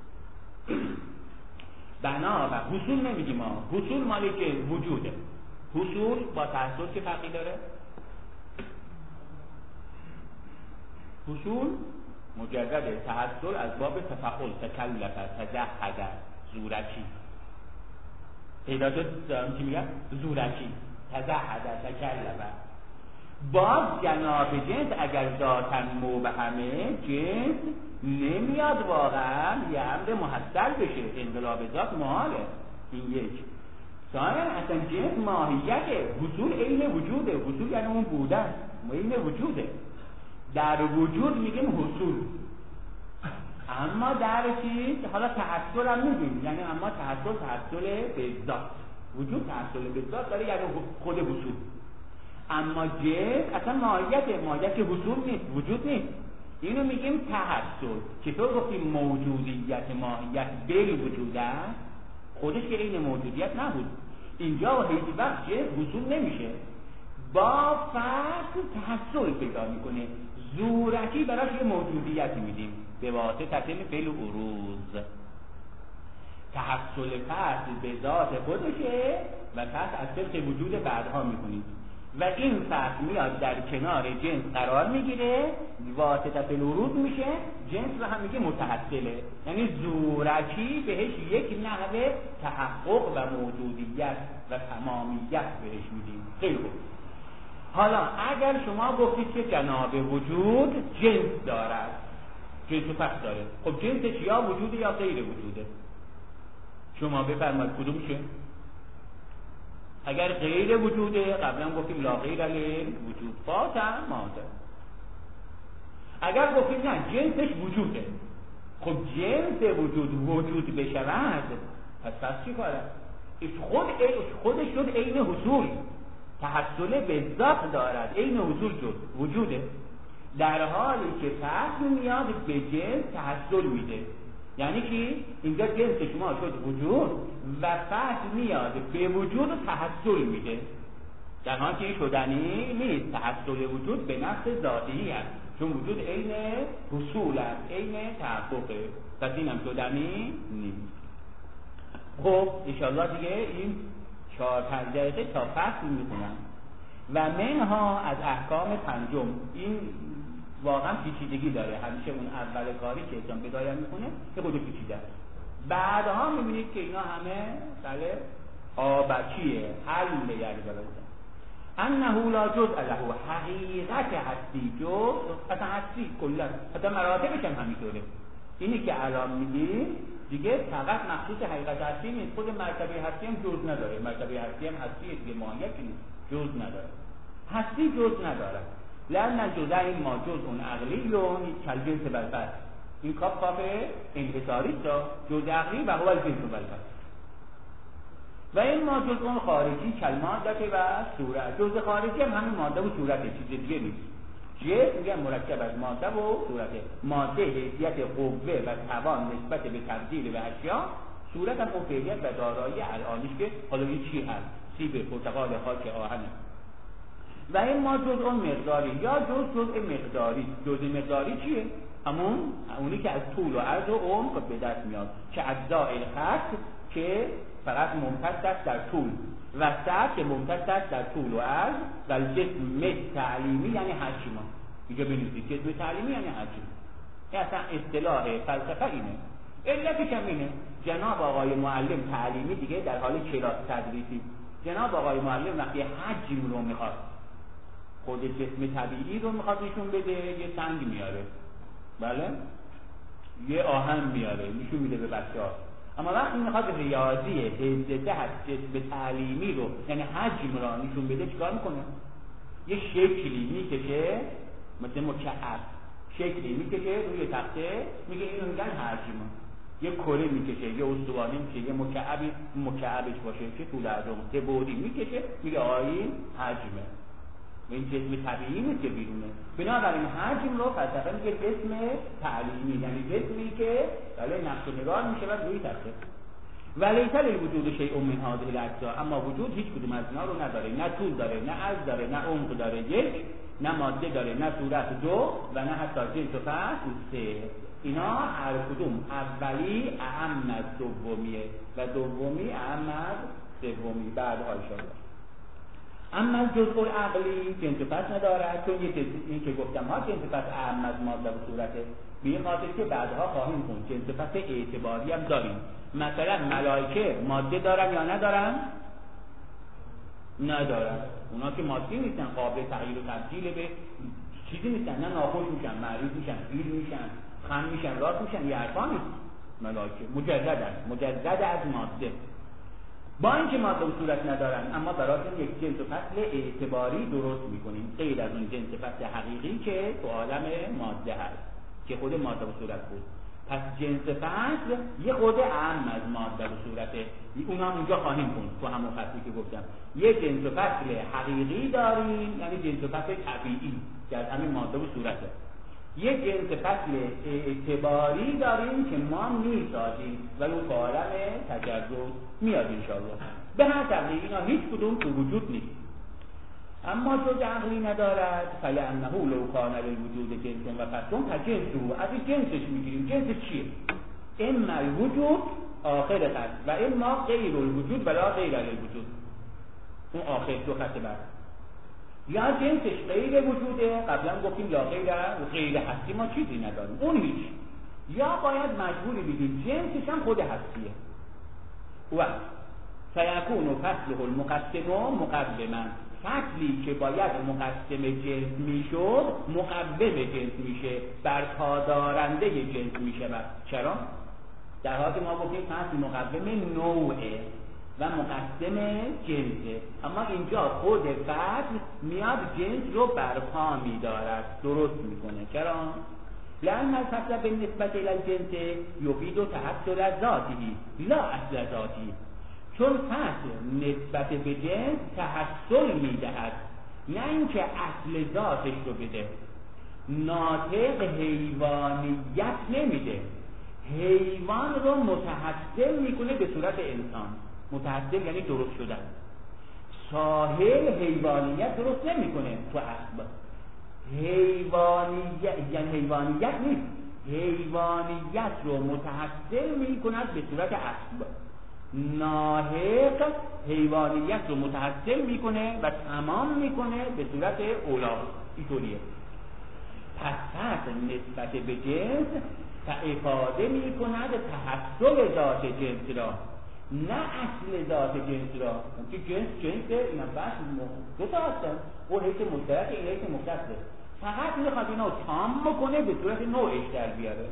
بنا و حصول نمیگیم ما. حصول مالی که وجوده. حصول با تحصل چه فرقی داره؟ حصول مجرد تحصل از باب تفعل، تکلف، تجهد، زورکی. پیدا شد دارم چی میگم؟ زورکی، تجهد، تکلف. باز جناب جنس اگر ذاتاً مبهمه، جنس نمیاد واقعا یه امر محصل بشه. انقلاب ذات محاله. این یک. ثانیاً اصلا جنس ماهیته. حصول عین وجوده. حصول یعنی اون بودن، عین وجوده. در وجود میگیم حصول، اما در چیز حالا تحصل هم میگیم، یعنی اما تحصل به ذات. وجود تحصل به ذات داره، یعنی خود حصول. اما جنس اصلا ماهیت حصول نیست، وجود نیست. اینو میگیم تحصل. چطور گفتیم موجودیت ماهیت بل وجود است؟ خودش که این موجودیت نبود. اینجا و هیچ وقت جنس حصول نمیشه، با فصل تحصل پیدا میکنه. زورکی براش یه موجودیتی میدیم به واسطه فعل عروض. تحصل فصل به ذات خودشه و فصل از طریق وجود بعدها میکنیم. و این فصل میاد در کنار جنس قرار میگیره، واسطه الورود میشه، جنس رو هم میگه متحصله، یعنی زورکی بهش یک نحوه تحقق و موجودیت و تمامیت بهش میدیم. خیلی خوب. حالا اگر شما گفتید که جناب وجود جنس دارد، جنس و فصل داره، خب جنسش یا وجوده یا غیر وجوده؟ شما بفرمایید کدومشه؟ اگر غیر وجوده قبلا گفتیم لا غیر وجود فاتح ماده. اگر گفتیم نه جنسش وجوده، خب جنس وجود بشود، پس چی کاره؟ خودش شد عین حصول، تحصل به ذات دارد، عین حصول شد وجوده، در حالی که فصل میاد به جنس تحصل میده. یعنی که اینجا جنس شما شد وجود و فصل میاد به وجود و تحصل میده، در حالی که این شدنی نیست. تحصل وجود به نفس ذاتی است، چون وجود عین حصول است، عین تحققه، پس این هم شدنی نیست. خب انشاءالله دیگه این 4-5 دقیقه تا فصل میخونم. و منها از احکام پنجم، این واقعا پیچیدگی داره، همیشه اون اول کاری که انسان بدايه میکنه که خود پیچیده است، بعدها میبینید که اینا همه بله آبکیه، حل یعنی بلازم انه لا جزء له، حقیقت هستی جز اصلا هستی کلا حتی مراتبش هم همینطوره. اینی که الان میگیم دیگه فقط مخصوص حقیقت هستی نیست، خود مرتبه هستی هم جز نداره، مرتبه هستی هم هستی دیگه ماهیتی نیست، جز نداره، هستی جز نداره. لأن الجزء ما جزء عقلی و کالجنس بالفعل، این کاف انحصاری است، جزء عقلی و هو الجنس بالفعل. و این ما جزء خارجی کالماده و صورت، جزء خارجی هم همین ماده و صورته، چیز دیگه نیست. جسم میگن مرکب از ماده و صورته، ماده حیثیت قوه و توان نسبت به تبدیل به اشیا، صورت هم اون فعلیت و دارایی الانیش که حالا این چی هست، سیب، پرتقال، خاک، آهنه. و این ما جزء مقداری یا جزء مقداری. جزء مقداری چیه؟ اونی که از طول و عرض و عمق به دست میاد، که اجزاء الخط که فقط ممتد است در طول و سطح که ممتد است در طول و عرض، و الجسم تعلیمی یعنی حجم. اینجا بنویسید جسم تعلیمی یعنی حجم. این اصلا اصطلاح فلسفه اینه، علتش هم اینه. جناب آقای معلم تعلیمی دیگه در حال کلاس تدریسی، جناب آقای معلم وقتی حجم رو میخواد، خود جسم طبیعی رو میخواد نشون بده، یه سنگ میاره، بله، یه آهن میاره نشون میده به بچه‌ها. اما وقتی میخواد ریاضی حیثیت هست جسم تعلیمی رو یعنی حجم رو نشون بده، چیکار میکنه؟ یه شکلی میکشه، مثل مکعب شکلی میکشه روی تخته، میگه اینو میگن حجم. یه کره میکشه، یه استوانه میکشه، یه مکعبش باشه که طول عرض سه بعدی میکشه، میگه این حجمه. این جسم طبیعی نیست که بیرونه. بنابراین حجم رو فلسفه میگه جسم تعلیمی، یعنی جسمی که بله نقش و نگار میشه و روی تخته. ولیس للوجود شیء من هذه الاجزاء، اما وجود هیچ کدوم از اینا رو نداره، نه طول داره، نه عرض داره، نه عمق داره یک، نه ماده داره، نه صورت دو، و نه حتی جنس و فصل سه. اینا هر کدوم اولی اهم از دومیه و دومی اهم از سومی. بعدها ان شاءالله. اما جزء عقلی جنس و فصل ندارد، چون این که گفتم ها جنس و فصل اهم از ماده و صورته، به این خاطر که بعدها خواهیم خوند جنس و فصل اعتباری هم داریم. مثلا ملائکه ماده دارن یا ندارن؟ ندارن. اونا که مادی نیستن، قابل تغییر و تبدیل به چیزی نیستن، نه ناخوش میشن، مریض میشن، پیر میشن، خم میشن، راست میشن، یه حرفا نیست. ملائکه مجردن، مجرد از ماده، با اینکه ماده و صورت ندارن، اما براشون یک جنس و فصل اعتباری درست میکنیم، غیر از اون جنس فصل حقیقی که تو عالم ماده هست که خود ماده و صورت بود. پس جنس فصل یه خود اهم از ماده و صورته، اونا اونجا خواهیم خوند تو همون فصلی که گفتم. یه جنس و فصل حقیقی داریم، یعنی جنس و فصل طبیعی که از همین ماده و صورته. یه جنس فصل اعتباری داریم که ما میسازیم و اون عالم تجرد میاد انشاءالله. به هر تقریب اینا هیچ کدوم تو وجود نیست. اما جز عقلی ندارد، فلانه لو کان للوجود جنس و فصل فجنسه، از این جنسش میگیریم. جنس چیه؟ اما الوجود آخر خط و اما غیر الوجود ولا غیر الوجود. اون آخر دو خط بعد یا جنسش غیر وجوده، قبلا گفتیم لا غیر هستی ما چیزی نداریم، اون هیچ، یا باید مجبوری بگیم جنسش هم خود هستیه. و فیکون فصله المقسم مقوما، فصلی که باید مقسم جنس میشد مقوم جنس میشه، برپادارنده جنس میشه. چرا؟ در حالی که ما گفتیم فصل مقوم نوعه و مقسم جنسه، اما اینجا خود فصل میاد جنس رو برپا میدارد، درست میکنه. چرا؟ لأن الفصل بالنسبة إلى الجنس يفيد تحصل ذاته لا اصل ذاتی، چون فصل نسبت به جنس تحصل میدهد، نه اینکه اصل ذاتش رو بده. ناطق حیوانیت نمیده، حیوان رو متحصل میکنه به صورت انسان. متحصل یعنی درست شدن. ساحل حیوانیت درست نمیکنه تو اصل. حیوانیت یعنی حیوانیت نیست، حیوانیت رو متحصل میکند به صورت اصل. ناحق حیوانیت رو متحصل میکنه و تمام میکنه به صورت اولا. اینطوریه. پس نسبت به جنس افاده میکند تحصل ذات جنس را، نه اصل ذات جنس را. که جنسه، اینم بحث دو تا هستن، اون حیث مشترک، این حیث مختصه. فقط میخواد اینا تمام بکنه به صورت نوعش در بیاره.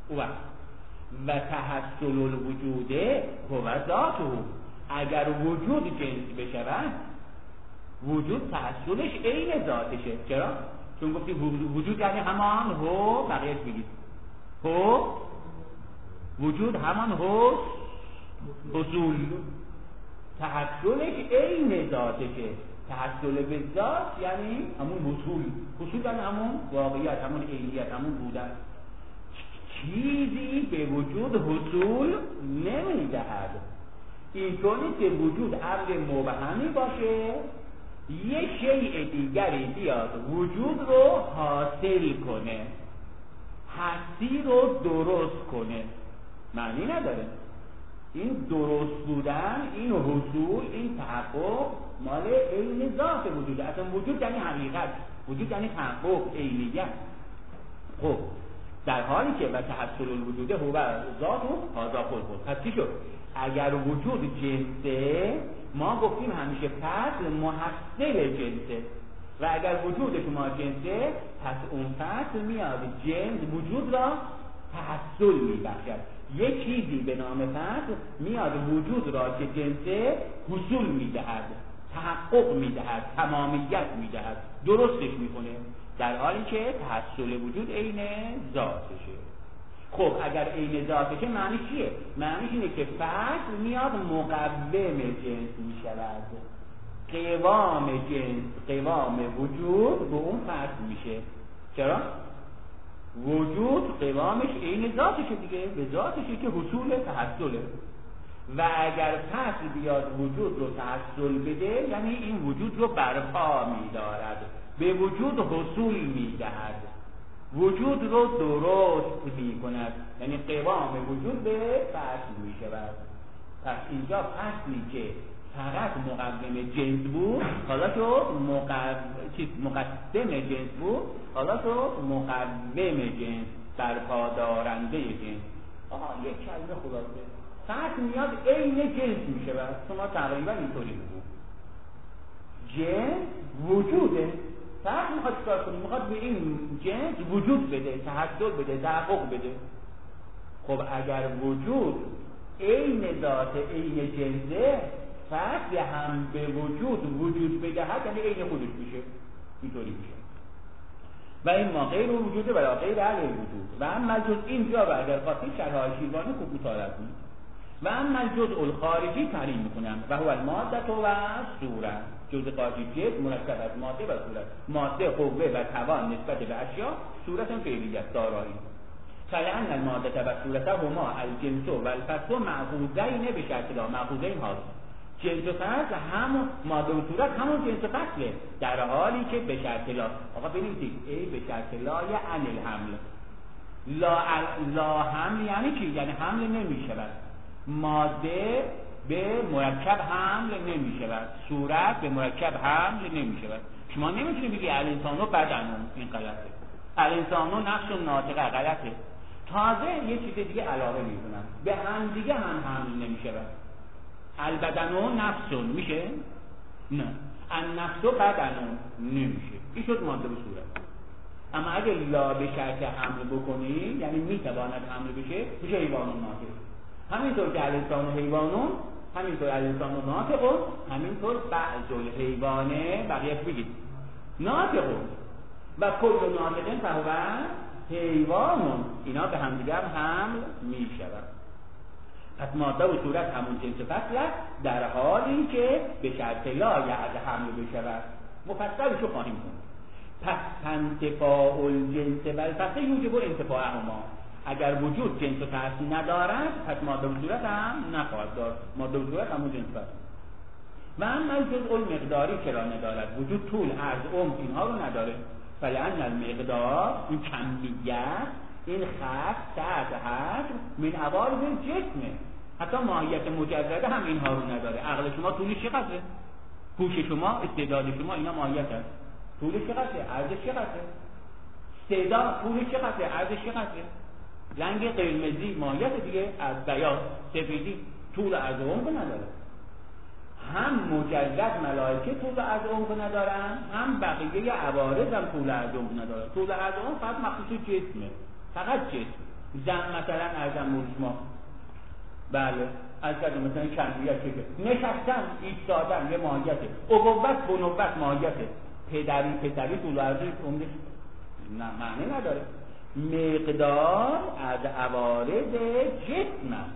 و تحصل الوجوده هو ذاته، اگر وجود جنس بشود، وجود تحصلش عین ذاتشه. چرا؟ چون گفتی وجود یعنی همان هو، بقیهش بگید هو، وجود همان هو حصول، تحصلش عین ذاتشه. تحصل به ذات یعنی همون حصول یعنی همون واقعیت، همون عینیت، همون بودن. چیزی به وجود حصول نمیدهد. اینطوری که وجود امر مبهمی باشه، یه شیء دیگری بیاد وجود رو حاصل کنه، هستی رو درست کنه، معنی نداره. این درست بودن، این حصول، این تحقق مال عین ذات وجوده. اصلا وجود یعنی حقیقت، وجود یعنی تحقق، عینیت. خب در حالی که و تحصل الوجوده هو ذات و هذا خلق. پس چی شد؟ اگر وجود جنسه، ما گفتیم همیشه فصل محصل جنسه، و اگر وجود شما جنسه، پس اون فصل میاد جنس وجود را تحصل میبخشد. یک چیزی به نام فصل میاد وجود را که جنسه حصول میدهد، تحقق میدهد، تمامیت میدهد، درستش میکنه، در حالی که تحصل وجود عین ذاتشه. خب اگر عین ذاتشه معنی چیه؟ معنیش اینه که فصل میاد مقوم جنس میشود. قوام جنس، قوام وجود به اون فصل میشه. چرا؟ وجود قوامش عین ذاتشه دیگه، به ذاتشه که حصول تحصله. و اگر فصل بیاد وجود رو تحصل بده، یعنی این وجود رو برپا میدارد، به وجود حصول میدهد، وجود رو درست میکند، یعنی قوام وجود به فصل میشود. پس اینجا فصلی که فقط مقوم جنس بود، حالا شد مقسم جنس بود، حالا شد مقوم جنس، برپادارنده جنس. یک کلمه خلاصه، فصل میاد عین جنس میشود. شما تقریبا اینطوری بگو جنس وجوده، فصل میخواد چیکار کنه؟ میخواد به این جنس وجود بده، تحصل بده، تحقق بده. خب اگر وجود عین ذات عین جنسه، فصل هم به وجود بدهد، یعنی عین خودش میشه، اینطوری میشه. و این ما غیر وجوده و غیر علی وجود. و اما جز اینجا و اگر خاطر شرح شیروانی خوب مطالعه کنید. و اما جزء الخارجی تعریف میکنم و هو الماده و صورت. جزء خارجی مرکب از ماده و صورت. ماده قوه و توان نسبت به اشیا، صورت هم فعلیت دارایی. فلان الماده و صورت هما الجنس و الفصل مأخوذین به شکل مأخوذین هاست. جنس و فصل هم ماده و صورت همون جنس و فصله، در حالی که به شکل آقا ببینید ای به شکل لا یعنی الحمل، لا حمل یعنی چی؟ یعنی حمل نمی شود. ماده به مرکب حمل نمی شود. صورت به مرکب حمل نمی شود. شما نمیتونید بگی الانسانو بدنون، این غلطه. الانسانو نفس ناطقه، غلطه. تازه یه چیز دیگه علاوه میکنن، به هم دیگه هم حمل نمی شود. البدنو نفسون میشه؟ نه. النفسو بدنون نمیشه. این شد ماده به صورت. اما اگه لا به شرط حمل بکنی، یعنی میتواند حمل بشه، میشه حیوانون ناطق. همینطور که الانسان و حیوانون، همینطور الانسان و ناطقون، همینطور بعض الحیوانه، بقیه بگید ناطقون و کل ناطقین فهو حیوانون، اینا به همدیگر حمل میشود. پس ماده و صورت همون جنس فصل است، در حالی که به شرط لا یعد حمل بشود. مفصلشو خواهیم خوند. پس انتفاع الجنس و الفصل یوجب انتفاعهما. اگر وجود جنس و فصل ندارد، پس ماده و صورت هم نخواهد داشت. ماده و صورت همون جنس فصل. و اما جزء المقداری چرا ندارد؟ وجود طول، عرض، عمق اینها رو نداره. فلان المقدار، این کمیت، این خط، سطح، حجم من عوارض جسمه. حتی ماهیت مجرده هم اینها رو نداره. عقل شما طولش چقدره؟ هوش شما، استعداد شما، اینا ماهیت هست. طولش چقدره؟ عرضش چقدره؟ استعداد طولش چقدره؟ عرضش چقدره؟ رنگ قرمزی ماهیت دیگه، از بیاض، سفیدی طول عرض و عمق نداره. هم مجرد ملائکه طول عرض و عمق ندارن، هم بقیه عوارض هم طول عرض و عمق ندارن. طول عرض و عمق فقط مخصوص جسمه، فقط جسم. مثلا ارزم مجموع، بله از کردم مثلا کمیت که نشستن، ایستادن یه ماهیته. ابوت بنوبت ماهیته. پدری طول عرض و عمق نه معنی نداره. مقدار از عوارض جسم است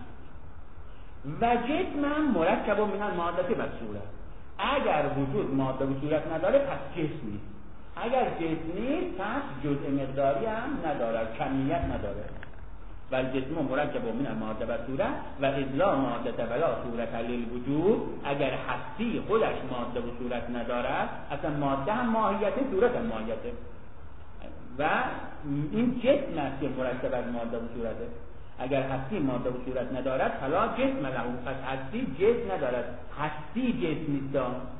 و جسم هم مرکب من ماده و صورت. اگر وجود ماده و صورت نداره پس جسم نیست. اگر جسم نیست پس جزء مقداری هم نداره، کمیت نداره. و الجسم مرکب من ماده و صورت و اذا ماده ولا صورت للوجود. اگر هستی خودش ماده و صورت ندارد، اصلا ماده هم ماهیته، صورت هم ماهیته. و این جسم است که مرکب از ماده و صورته. اگر هستی ماده و صورت ندارد فلا جسم له. پس هستی جسم ندارد. هستی جسم نیست.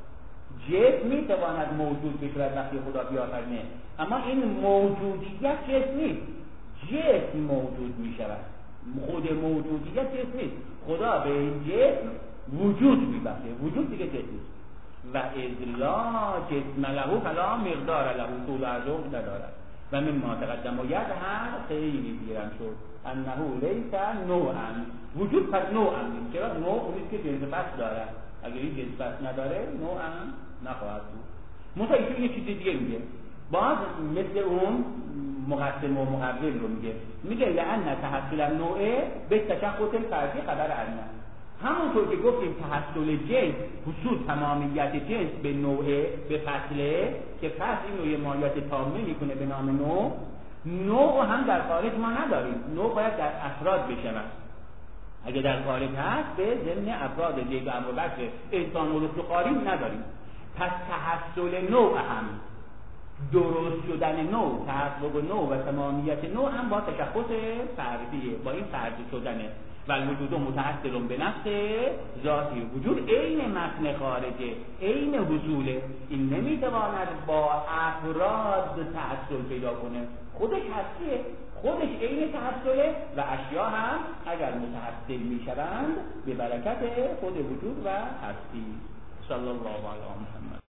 جسم میتواند موجود بشود وقتی خدا بیافرینه، اما این موجودیت جسم نیست. جسم موجود میشود، خود موجودیت جسم نیست. خدا به این جسم وجود میبخشه. وجود دیگه جسم نیست. و اذلا جسم له فلا مقدار له، طول عرض ندارد. و من ما تقدم و یظهر خیلی دیرم شد انه لیس نوعا. وجود پس نوعا نیست. چرا؟ نوع اونیست که جنس فصل دارد. اگر این جنس فصل نداره نوعا نخواهد بود. متأیشون یه چیز دیگه میگه، باز مثل اون مقسم و مقبل رو میگه لأن تحصل نوعه به تشخص الفردی خبر عنه. همونطور که گفتیم تحصل جنس، حصول تمامیت جنس به نوعه، به فصله، که فصل این نوع ماهیت تامه میکنه به نام نوع. نوع هم در خارج ما نداریم. نوع باید در افراد بشود. اگه در خارج هست به ضمن افراد دیگه امر بشه انسان و رسوخاری نداریم. پس تحصل نوع هم، درست شدن نوع، تحقق نوع و تمامیت نوع هم با تشخص فردیه، با این فردی شدنه. و الوجود متحصل به نفس ذاتی. وجود عین متن خارجه، عین حصوله. این نمیتواند با افراد تحصل پیدا کنه. خودش هستیه، خودش عین تحصله و اشیا هم اگر متحصل میشوند به برکت خود وجود و هستی. صلی الله علیه و محمد.